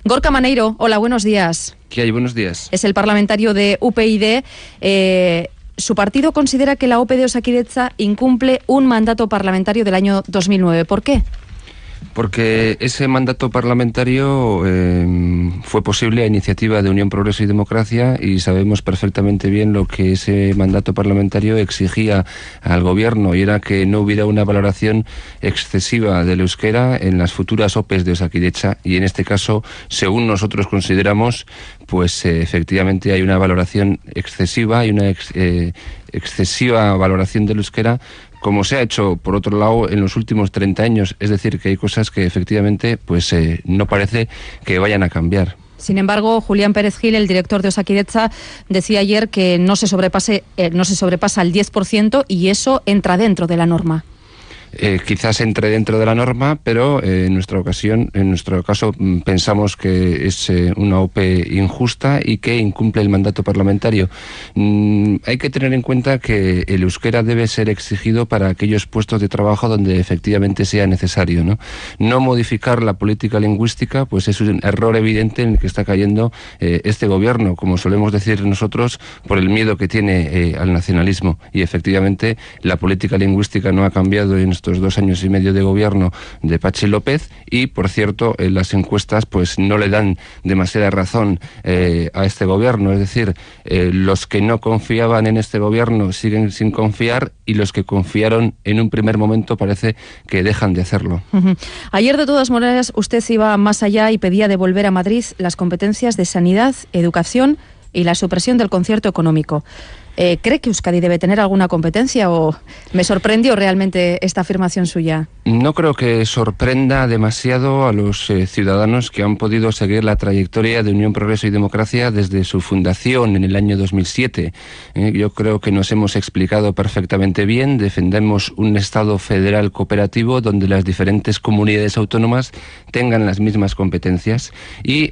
Gorka Maneiro, hola, buenos días. ¿Qué hay? Buenos días. Es el parlamentario de UPyD. Su partido considera que la OPE de Osakidetza incumple un mandato parlamentario del año 2009. ¿Por qué? Porque ese mandato parlamentario fue posible a iniciativa de Unión, Progreso y Democracia, y sabemos perfectamente bien lo que ese mandato parlamentario exigía al gobierno, y era que no hubiera una valoración excesiva del euskera en las futuras OPEs de Osakidetza, y en este caso, según nosotros consideramos, pues efectivamente hay una valoración excesiva y una excesiva valoración del euskera, como se ha hecho, por otro lado, en los últimos 30 años. Es decir, que hay cosas que efectivamente pues no parece que vayan a cambiar. Sin embargo, Julián Pérez Gil, el director de Osakidetza, decía ayer que no se sobrepasa el 10% y eso entra dentro de la norma. Quizás entre dentro de la norma, pero en nuestro caso pensamos que es una OPE injusta y que incumple el mandato parlamentario. Hay que tener en cuenta que el euskera debe ser exigido para aquellos puestos de trabajo donde efectivamente sea necesario, No modificar la política lingüística, pues es un error evidente en el que está cayendo este gobierno, como solemos decir nosotros, por el miedo que tiene al nacionalismo. Y efectivamente la política lingüística no ha cambiado en estos 2 años y medio de gobierno de Patxi López, y por cierto las encuestas pues no le dan demasiada razón a este gobierno. Es decir, los que no confiaban en este gobierno siguen sin confiar, y los que confiaron en un primer momento parece que dejan de hacerlo. Ayer, de todas maneras, usted iba más allá y pedía devolver a Madrid las competencias de sanidad, educación y la supresión del concierto económico. ¿Cree que Euskadi debe tener alguna competencia o me sorprendió realmente esta afirmación suya? No creo que sorprenda demasiado a los ciudadanos que han podido seguir la trayectoria de Unión, Progreso y Democracia desde su fundación en el año 2007. Yo creo que nos hemos explicado perfectamente bien. Defendemos un Estado federal cooperativo donde las diferentes comunidades autónomas tengan las mismas competencias y,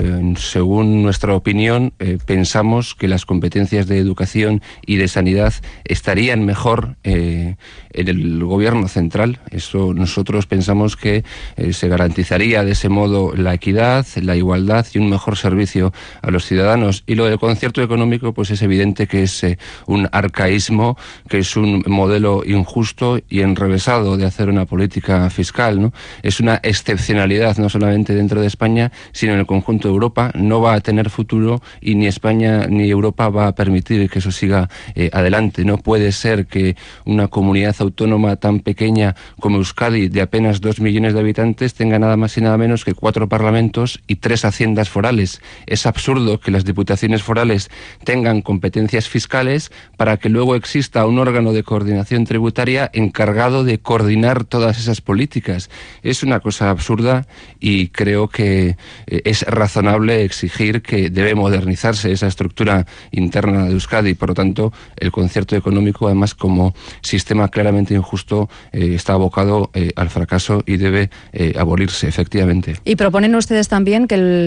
según nuestra opinión, pensamos que las competencias de educación y de sanidad estarían mejor en el gobierno central. Eso nosotros pensamos que se garantizaría de ese modo la equidad, la igualdad y un mejor servicio a los ciudadanos. Y lo del concierto económico, pues es evidente que es un arcaísmo, que es un modelo injusto y enrevesado de hacer una política fiscal, Es una excepcionalidad, no solamente dentro de España, sino en el conjunto de Europa. No va a tener futuro, y ni España ni Europa va a permitir que eso siga adelante. No puede ser que una comunidad autónoma tan pequeña como Euskadi, de apenas 2 millones de habitantes, tenga nada más y nada menos que 4 parlamentos y 3 haciendas forales. Es absurdo que las diputaciones forales tengan competencias fiscales para que luego exista un órgano de coordinación tributaria encargado de coordinar todas esas políticas. Es una cosa absurda, y creo que es razonable exigir que debe modernizarse esa estructura interna de Euskadi. Por lo tanto, el concierto económico, además, como sistema claramente injusto, está abocado al fracaso y debe abolirse, efectivamente. ¿Y proponen ustedes también que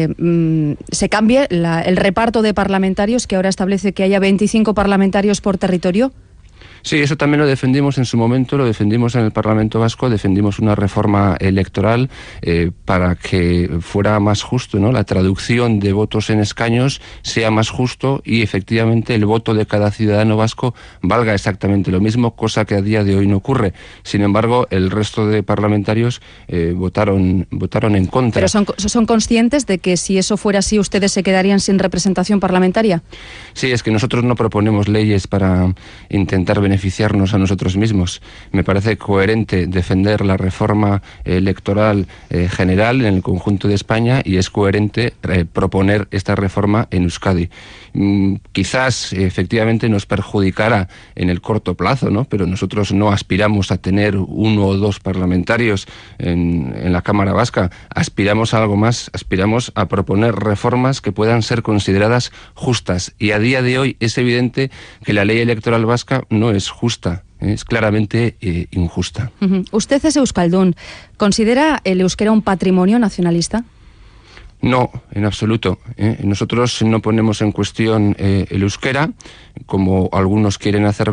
se cambie el reparto de parlamentarios, que ahora establece que haya 25 parlamentarios por territorio? Sí, eso también lo defendimos en su momento, lo defendimos en el Parlamento Vasco, defendimos una reforma electoral para que fuera más justo, la traducción de votos en escaños sea más justo y efectivamente el voto de cada ciudadano vasco valga exactamente lo mismo, cosa que a día de hoy no ocurre. Sin embargo, el resto de parlamentarios votaron en contra. ¿Pero son conscientes de que si eso fuera así, ustedes se quedarían sin representación parlamentaria? Sí, es que nosotros no proponemos leyes para intentar beneficiarnos a nosotros mismos. Me parece coherente defender la reforma electoral general en el conjunto de España, y es coherente proponer esta reforma en Euskadi. Quizás efectivamente nos perjudicará en el corto plazo, pero nosotros no aspiramos a tener 1 o 2 parlamentarios en la Cámara Vasca. Aspiramos a algo más, aspiramos a proponer reformas que puedan ser consideradas justas, y a día de hoy es evidente que la ley electoral vasca no es justa. Es claramente injusta. Usted es euskaldún. ¿Considera el euskera un patrimonio nacionalista? No, en absoluto. Nosotros no ponemos en cuestión el euskera, como algunos quieren hacer ver.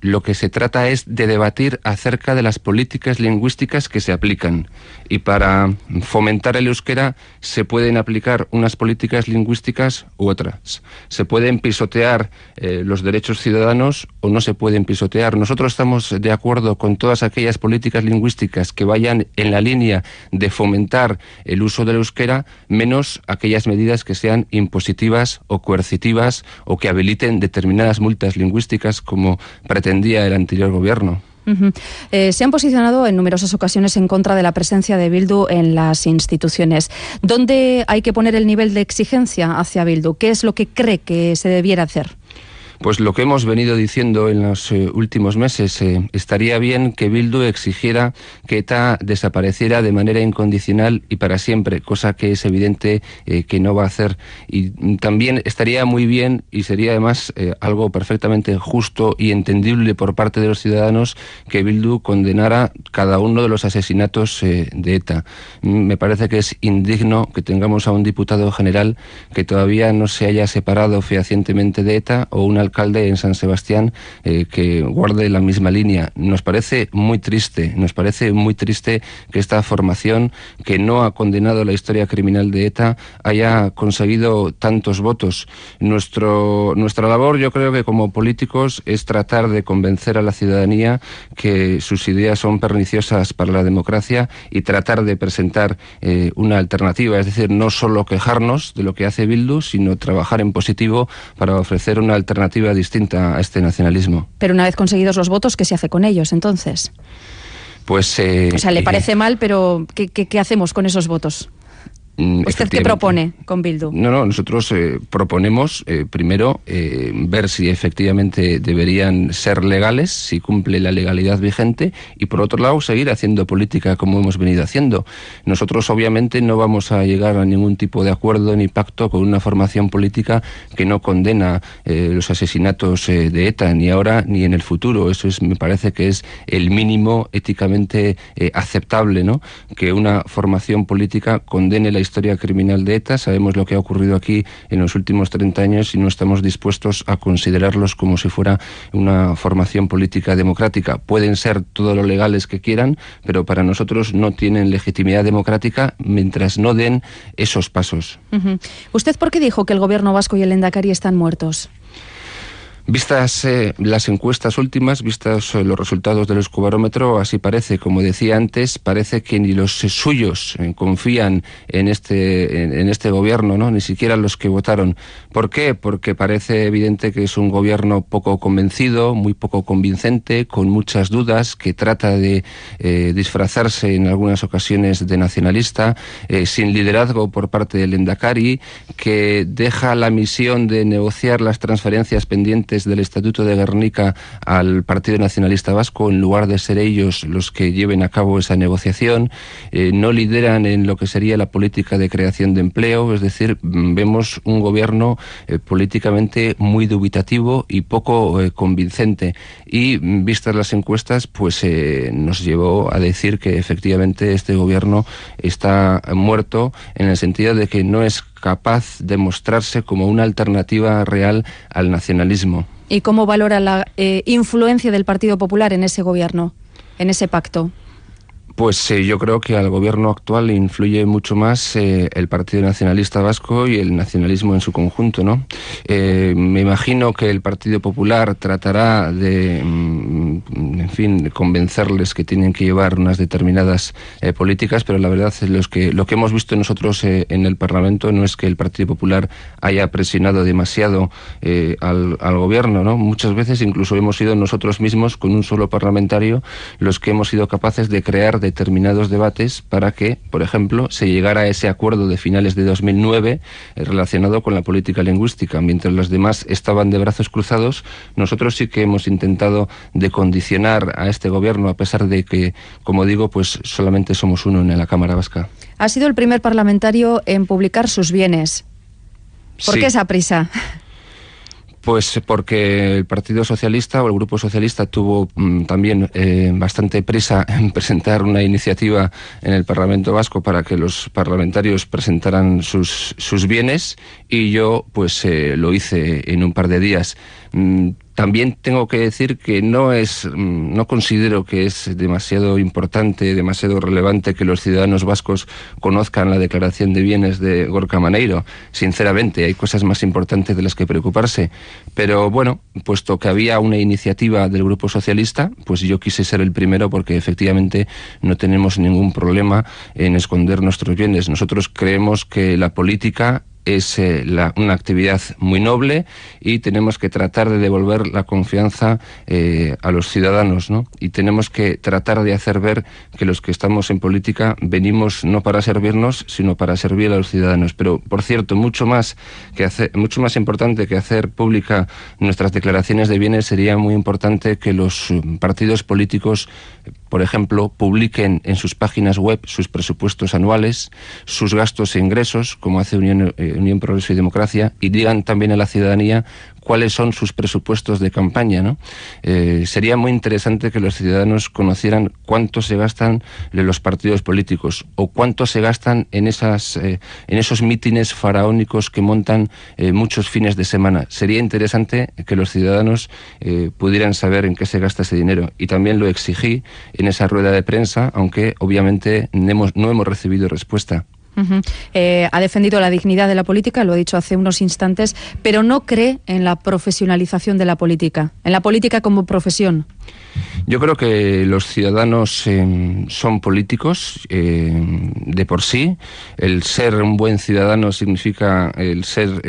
lo que se trata es de debatir acerca de las políticas lingüísticas que se aplican. Y para fomentar el euskera se pueden aplicar unas políticas lingüísticas u otras. Se pueden pisotear los derechos ciudadanos o no se pueden pisotear. Nosotros estamos de acuerdo con todas aquellas políticas lingüísticas que vayan en la línea de fomentar el uso del euskera, menos aquellas medidas que sean impositivas o coercitivas o que habiliten determinadas multas lingüísticas como pretendía el anterior gobierno. Se han posicionado en numerosas ocasiones en contra de la presencia de Bildu en las instituciones. ¿Dónde hay que poner el nivel de exigencia hacia Bildu? ¿Qué es lo que cree que se debiera hacer? Pues lo que hemos venido diciendo en los últimos meses, estaría bien que Bildu exigiera que ETA desapareciera de manera incondicional y para siempre, cosa que es evidente que no va a hacer. Y también estaría muy bien y sería además algo perfectamente justo y entendible por parte de los ciudadanos que Bildu condenara cada uno de los asesinatos de ETA. Me parece que es indigno que tengamos a un diputado general que todavía no se haya separado fehacientemente de ETA o un alcalde en San Sebastián que guarde la misma línea. Nos parece muy triste que esta formación que no ha condenado la historia criminal de ETA haya conseguido tantos votos. Nuestra labor, yo creo que como políticos, es tratar de convencer a la ciudadanía que sus ideas son perniciosas para la democracia y tratar de presentar una alternativa, es decir, no solo quejarnos de lo que hace Bildu, sino trabajar en positivo para ofrecer una alternativa distinta a este nacionalismo. Pero una vez conseguidos los votos, ¿qué se hace con ellos entonces? Pues o sea, le parece mal, pero ¿qué hacemos con esos votos? ¿Usted qué propone con Bildu? No, nosotros proponemos primero ver si efectivamente deberían ser legales, si cumple la legalidad vigente, y por otro lado seguir haciendo política como hemos venido haciendo. Nosotros obviamente no vamos a llegar a ningún tipo de acuerdo ni pacto con una formación política que no condena los asesinatos de ETA, ni ahora ni en el futuro. Eso me parece que es el mínimo éticamente aceptable, ¿no? Que una formación política condene la historia criminal de ETA. Sabemos lo que ha ocurrido aquí en los últimos 30 años y no estamos dispuestos a considerarlos como si fuera una formación política democrática. Pueden ser todo lo legales que quieran, pero para nosotros no tienen legitimidad democrática mientras no den esos pasos. ¿Usted por qué dijo que el gobierno vasco y el Lehendakari están muertos? Vistas las encuestas últimas, vistas los resultados del Euskobarómetro, así parece. Como decía antes, parece que ni los suyos confían en este gobierno, ¿no? Ni siquiera los que votaron. ¿Por qué? Porque parece evidente que es un gobierno poco convencido, muy poco convincente, con muchas dudas, que trata de disfrazarse en algunas ocasiones de nacionalista, sin liderazgo por parte del Lehendakari, que deja la misión de negociar las transferencias pendientes del Estatuto de Gernika al Partido Nacionalista Vasco, en lugar de ser ellos los que lleven a cabo esa negociación. No lideran en lo que sería la política de creación de empleo, es decir, vemos un gobierno políticamente muy dubitativo y poco convincente. Y vistas las encuestas, pues nos llevó a decir que efectivamente este gobierno está muerto, en el sentido de que no es capaz de mostrarse como una alternativa real al nacionalismo. ¿Y cómo valora la influencia del Partido Popular en ese gobierno, en ese pacto? Pues yo creo que al gobierno actual influye mucho más el Partido Nacionalista Vasco y el nacionalismo en su conjunto, ¿no? Me imagino que el Partido Popular tratará de, en fin, convencerles que tienen que llevar unas determinadas políticas, pero la verdad es lo que hemos visto nosotros en el Parlamento no es que el Partido Popular haya presionado demasiado al gobierno, ¿no? Muchas veces incluso hemos sido nosotros mismos, con un solo parlamentario, los que hemos sido capaces de crear determinados debates para que, por ejemplo, se llegara a ese acuerdo de finales de 2009 relacionado con la política lingüística. Mientras los demás estaban de brazos cruzados, nosotros sí que hemos intentado de condicionar a este gobierno, a pesar de que, como digo, pues solamente somos uno en la Cámara Vasca. Ha sido el primer parlamentario en publicar sus bienes. ¿Por qué esa prisa? Pues porque el Partido Socialista o el Grupo Socialista tuvo también bastante prisa en presentar una iniciativa en el Parlamento Vasco para que los parlamentarios presentaran sus bienes, y yo pues lo hice en un par de días. También tengo que decir que no considero que es demasiado importante, demasiado relevante que los ciudadanos vascos conozcan la declaración de bienes de Gorka Maneiro. Sinceramente, hay cosas más importantes de las que preocuparse. Pero bueno, puesto que había una iniciativa del Grupo Socialista, pues yo quise ser el primero porque efectivamente no tenemos ningún problema en esconder nuestros bienes. Nosotros creemos que la política es una actividad muy noble y tenemos que tratar de devolver la confianza a los ciudadanos, ¿no? Y tenemos que tratar de hacer ver que los que estamos en política venimos no para servirnos, sino para servir a los ciudadanos. Pero, por cierto, mucho más importante que hacer pública nuestras declaraciones de bienes, sería muy importante que los partidos políticos, por ejemplo, publiquen en sus páginas web sus presupuestos anuales, sus gastos e ingresos, como hace Unión Progreso y Democracia, y digan también a la ciudadanía cuáles son sus presupuestos de campaña, ¿no? Sería muy interesante que los ciudadanos conocieran cuánto se gastan los partidos políticos o cuánto se gastan en esos mítines faraónicos que montan muchos fines de semana. Sería interesante que los ciudadanos pudieran saber en qué se gasta ese dinero. Y también lo exigí en esa rueda de prensa, aunque obviamente no hemos recibido respuesta. Ha defendido la dignidad de la política, lo he dicho hace unos instantes, pero no cree en la profesionalización de la política, en la política como profesión. Yo creo que los ciudadanos son políticos de por sí. El ser un buen ciudadano significa el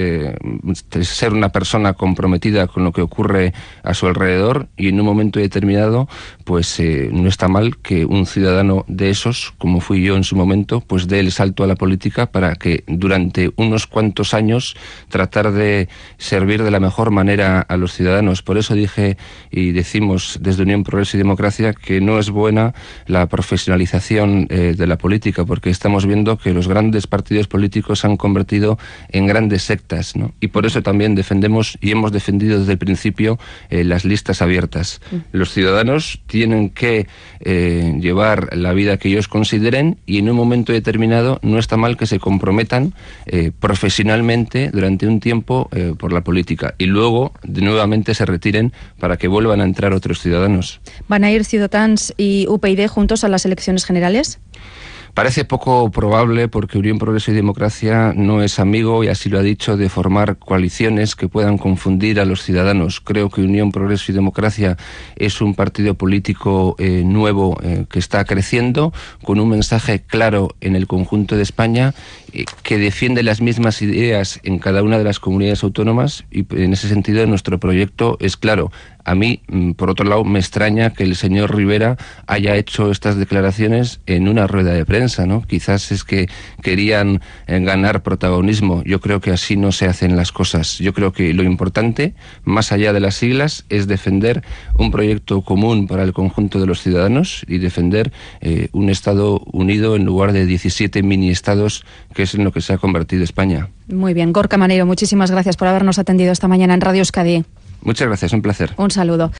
ser una persona comprometida con lo que ocurre a su alrededor, y en un momento determinado pues no está mal que un ciudadano de esos, como fui yo en su momento, pues dé el salto a la política para que durante unos cuantos años tratar de servir de la mejor manera a los ciudadanos. Por eso dije y decimos desde Unión Progreso y Democracia que no es buena la profesionalización de la política, porque estamos viendo que los grandes partidos políticos se han convertido en grandes sectas, ¿no? Y por eso también defendemos y hemos defendido desde el principio las listas abiertas. Los ciudadanos tienen que llevar la vida que ellos consideren, y en un momento determinado no está mal que se comprometan profesionalmente durante un tiempo por la política y luego nuevamente se retiren para que vuelvan a entrar otros ciudadanos. ¿Van a ir Ciudadanos y UPyD juntos a las elecciones generales? Parece poco probable, porque Unión Progreso y Democracia no es amigo, y así lo ha dicho, de formar coaliciones que puedan confundir a los ciudadanos. Creo que Unión Progreso y Democracia es un partido político nuevo que está creciendo, con un mensaje claro en el conjunto de España, que defiende las mismas ideas en cada una de las comunidades autónomas, y en ese sentido nuestro proyecto es claro. A mí, por otro lado, me extraña que el señor Rivera haya hecho estas declaraciones en una rueda de prensa, ¿no? Quizás es que querían ganar protagonismo. Yo creo que así no se hacen las cosas. Yo creo que lo importante, más allá de las siglas, es defender un proyecto común para el conjunto de los ciudadanos y defender un Estado unido en lugar de 17 mini-estados, que es en lo que se ha convertido España. Muy bien. Gorka Maneiro, muchísimas gracias por habernos atendido esta mañana en Radio Euskadi. Muchas gracias, un placer. Un saludo.